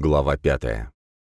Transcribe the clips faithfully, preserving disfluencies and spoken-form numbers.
Глава пятая.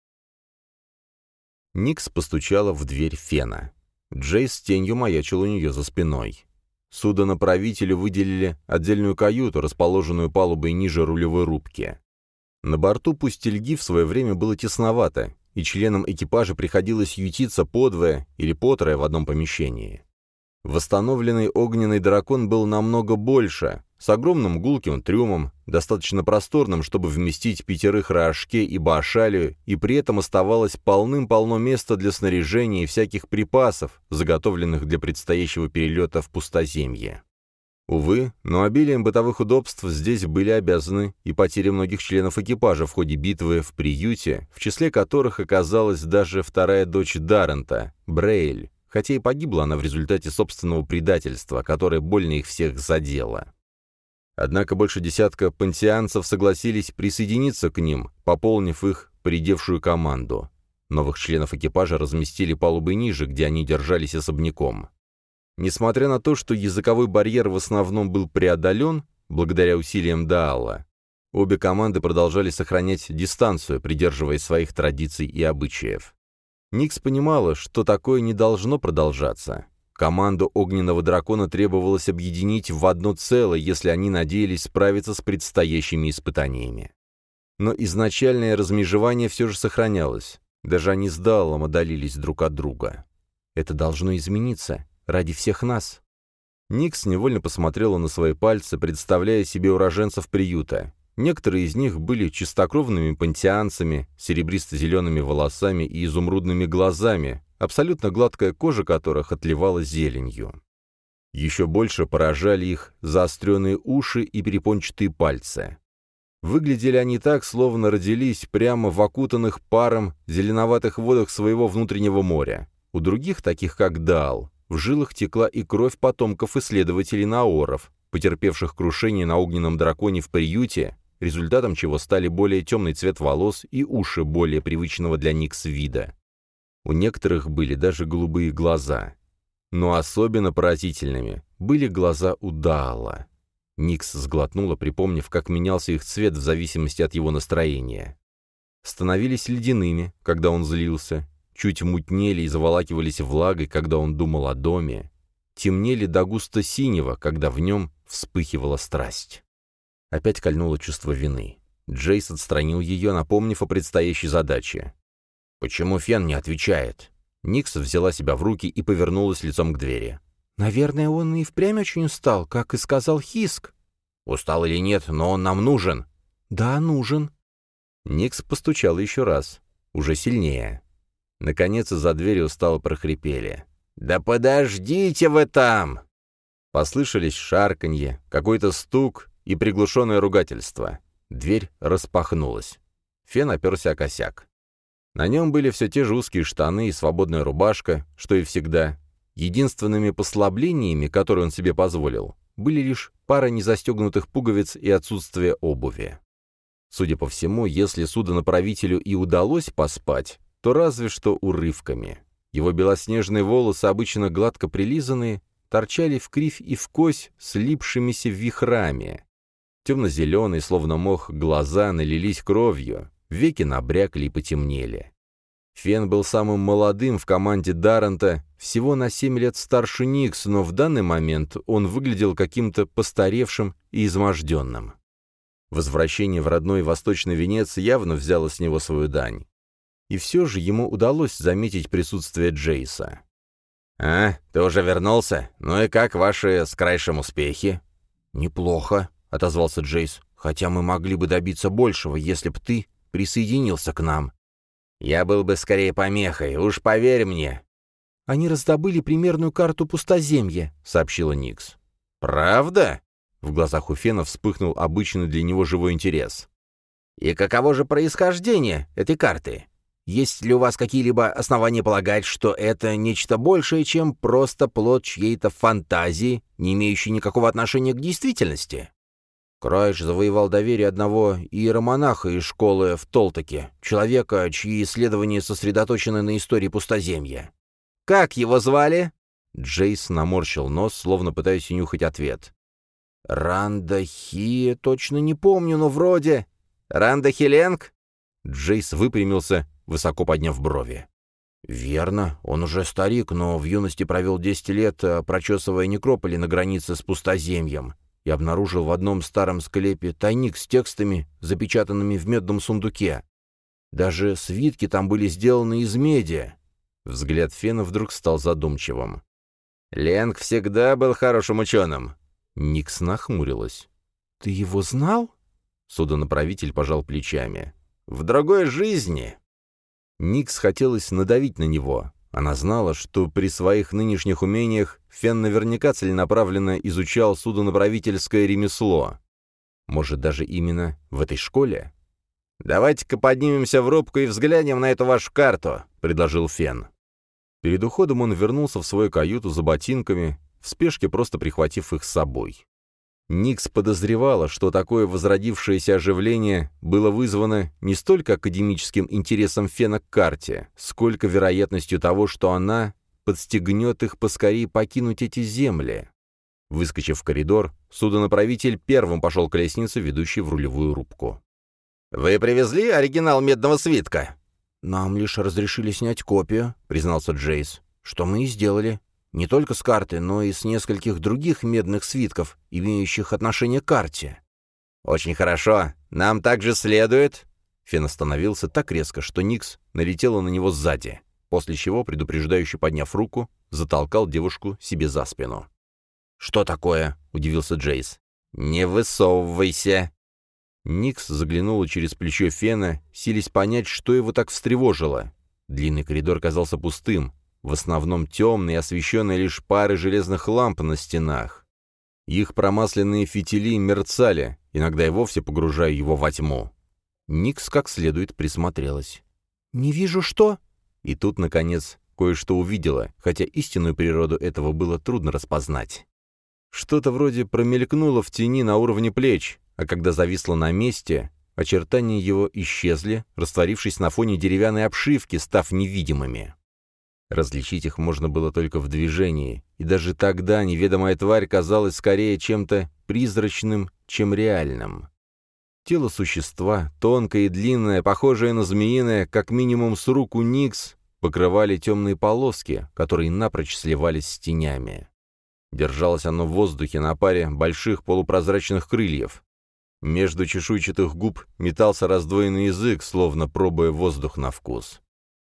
Никс постучала в дверь Фена. Джейс с тенью маячил у нее за спиной. Судонаправителю выделили отдельную каюту, расположенную палубой ниже рулевой рубки. На борту пустельги в свое время было тесновато, и членам экипажа приходилось ютиться подвое или потрое в одном помещении. Восстановленный огненный дракон был намного больше, с огромным гулким трюмом, достаточно просторным, чтобы вместить пятерых Раашке и Баашалию, и при этом оставалось полным-полно места для снаряжения и всяких припасов, заготовленных для предстоящего перелета в пустоземье. Увы, но обилием бытовых удобств здесь были обязаны и потери многих членов экипажа в ходе битвы в приюте, в числе которых оказалась даже вторая дочь Даррента, Брейль, хотя и погибла она в результате собственного предательства, которое больно их всех задело. Однако больше десятка пантеанцев согласились присоединиться к ним, пополнив их поредевшую команду. Новых членов экипажа разместили палубой ниже, где они держались особняком. Несмотря на то, что языковой барьер в основном был преодолен, благодаря усилиям Даала, обе команды продолжали сохранять дистанцию, придерживаясь своих традиций и обычаев. Никс понимала, что такое не должно продолжаться. Команду Огненного Дракона требовалось объединить в одно целое, если они надеялись справиться с предстоящими испытаниями. Но изначальное размежевание все же сохранялось. Даже они с Даалом отдалились друг от друга. Это должно измениться. Ради всех нас. Никс невольно посмотрела на свои пальцы, представляя себе уроженцев приюта. Некоторые из них были чистокровными пантеанцами, серебристо-зелеными волосами и изумрудными глазами, абсолютно гладкая кожа которых отливала зеленью. Еще больше поражали их заостренные уши и перепончатые пальцы. Выглядели они так, словно родились прямо в окутанных паром зеленоватых водах своего внутреннего моря. У других, таких как Даал, в жилах текла и кровь потомков исследователей Наоров, потерпевших крушение на огненном драконе в приюте, результатом чего стали более темный цвет волос и уши более привычного для Никс вида. У некоторых были даже голубые глаза. Но особенно поразительными были глаза у Даала. Никс сглотнула, припомнив, как менялся их цвет в зависимости от его настроения. Становились ледяными, когда он злился, чуть мутнели и заволакивались влагой, когда он думал о доме, темнели до густо-синего, когда в нем вспыхивала страсть. Опять кольнуло чувство вины. Джейс отстранил ее, напомнив о предстоящей задаче. «Почему Фен не отвечает?» Никс взяла себя в руки и повернулась лицом к двери. «Наверное, он и впрямь очень устал, как и сказал Хиск». «Устал или нет, но он нам нужен». «Да, нужен». Никс постучала еще раз, уже сильнее. Наконец из-за двери устало прохрипели. «Да подождите вы там!» Послышались шарканье, какой-то стук и приглушенное ругательство. Дверь распахнулась. Фен оперся о косяк. На нем были все те же узкие штаны и свободная рубашка, что и всегда. Единственными послаблениями, которые он себе позволил, были лишь пара незастегнутых пуговиц и отсутствие обуви. Судя по всему, если судонаправителю и удалось поспать, то разве что урывками. Его белоснежные волосы, обычно гладко прилизанные, торчали в кривь и в кось слипшимися вихрами. Темно-зеленые, словно мох, глаза налились кровью, веки набрякли и потемнели. Фен был самым молодым в команде Даррента, всего на семь лет старше Никс, но в данный момент он выглядел каким-то постаревшим и изможденным. Возвращение в родной Восточный Венец явно взяло с него свою дань. И все же ему удалось заметить присутствие Джейса. «А, ты уже вернулся? Ну и как ваши с Крайшем успехи?» «Неплохо», — отозвался Джейс, «хотя мы могли бы добиться большего, если б ты присоединился к нам». «Я был бы скорее помехой, уж поверь мне». «Они раздобыли примерную карту пустоземья», — сообщила Никс. «Правда?» В глазах у Фена вспыхнул обычный для него живой интерес. «И каково же происхождение этой карты? Есть ли у вас какие-либо основания полагать, что это нечто большее, чем просто плод чьей-то фантазии, не имеющей никакого отношения к действительности?» Крайш завоевал доверие одного иеромонаха из школы в Толтаке, человека, чьи исследования сосредоточены на истории пустоземья. «Как его звали?» Джейс наморщил нос, словно пытаясь унюхать ответ. «Ранда Хи, точно не помню, но вроде...» «Ранда Хиленг?» Джейс выпрямился, высоко подняв брови. «Верно, он уже старик, но в юности провел десять лет, прочесывая некрополи на границе с пустоземьем, и обнаружил в одном старом склепе тайник с текстами, запечатанными в медном сундуке. Даже свитки там были сделаны из меди». Взгляд Фена вдруг стал задумчивым. «Ленг всегда был хорошим ученым». Никс нахмурилась. «Ты его знал?» Судонаправитель пожал плечами. «В другой жизни». Никс хотелось надавить на него. Она знала, что при своих нынешних умениях Фен наверняка целенаправленно изучал судонаправительское ремесло. Может, даже именно в этой школе? «Давайте-ка поднимемся в рубку и взглянем на эту вашу карту», — предложил Фен. Перед уходом он вернулся в свою каюту за ботинками, в спешке просто прихватив их с собой. Никс подозревала, что такое возродившееся оживление было вызвано не столько академическим интересом Фена к карте, сколько вероятностью того, что она подстегнет их поскорее покинуть эти земли. Выскочив в коридор, судонаправитель первым пошел к лестнице, ведущей в рулевую рубку. «Вы привезли оригинал медного свитка?» «Нам лишь разрешили снять копию», — признался Джейс. «Что мы и сделали. Не только с карты, но и с нескольких других медных свитков, имеющих отношение к карте». «Очень хорошо. Нам также следует...» Фен остановился так резко, что Никс налетела на него сзади, после чего, предупреждающе подняв руку, затолкал девушку себе за спину. «Что такое?» — удивился Джейс. «Не высовывайся!» Никс заглянула через плечо Фена, силясь понять, что его так встревожило. Длинный коридор казался пустым, в основном темный, освещенный лишь парой железных ламп на стенах. Их промасленные фитили мерцали, иногда и вовсе погружая его во тьму. Никс как следует присмотрелась. «Не вижу, что?» И тут, наконец, кое-что увидела, хотя истинную природу этого было трудно распознать. Что-то вроде промелькнуло в тени на уровне плеч, а когда зависло на месте, очертания его исчезли, растворившись на фоне деревянной обшивки, став невидимыми. Различить их можно было только в движении, и даже тогда неведомая тварь казалась скорее чем-то призрачным, чем реальным. Тело существа, тонкое и длинное, похожее на змеиное, как минимум с руку Никс, покрывали темные полоски, которые напрочь сливались с тенями. Держалось оно в воздухе на паре больших полупрозрачных крыльев. Между чешуйчатых губ метался раздвоенный язык, словно пробуя воздух на вкус.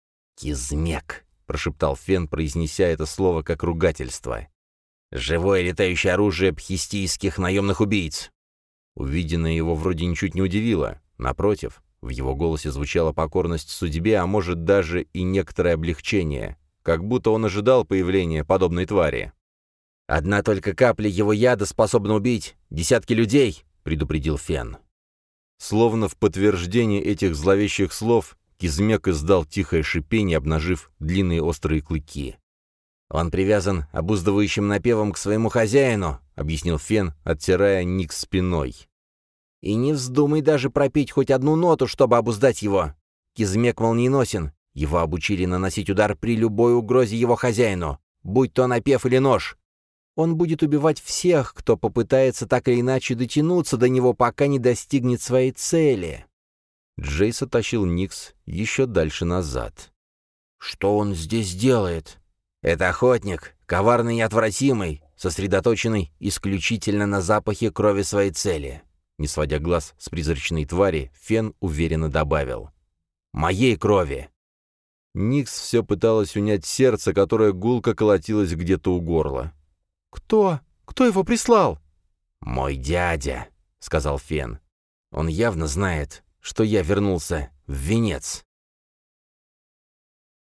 «Кизмек», — прошептал Фен, произнеся это слово как ругательство. «Живое летающее оружие пхистийских наемных убийц». Увиденное его вроде ничуть не удивило. Напротив, в его голосе звучала покорность судьбе, а может даже и некоторое облегчение, как будто он ожидал появления подобной твари. «Одна только капля его яда способна убить десятки людей», — предупредил Фен. Словно в подтверждение этих зловещих слов, Кизмек издал тихое шипение, обнажив длинные острые клыки. «Он привязан обуздывающим напевом к своему хозяину», — объяснил Фен, оттирая Никс спиной. «И не вздумай даже пропеть хоть одну ноту, чтобы обуздать его. Кизмек молниеносен. Его обучили наносить удар при любой угрозе его хозяину, будь то напев или нож. Он будет убивать всех, кто попытается так или иначе дотянуться до него, пока не достигнет своей цели». Джейс оттащил Никс еще дальше назад. «Что он здесь делает?» «Это охотник, коварный и неотвратимый, сосредоточенный исключительно на запахе крови своей цели». Не сводя глаз с призрачной твари, Фен уверенно добавил. «Моей крови!» Никс все пыталась унять сердце, которое гулко колотилось где-то у горла. «Кто? Кто его прислал?» «Мой дядя», — сказал Фен. «Он явно знает, что я вернулся в венец».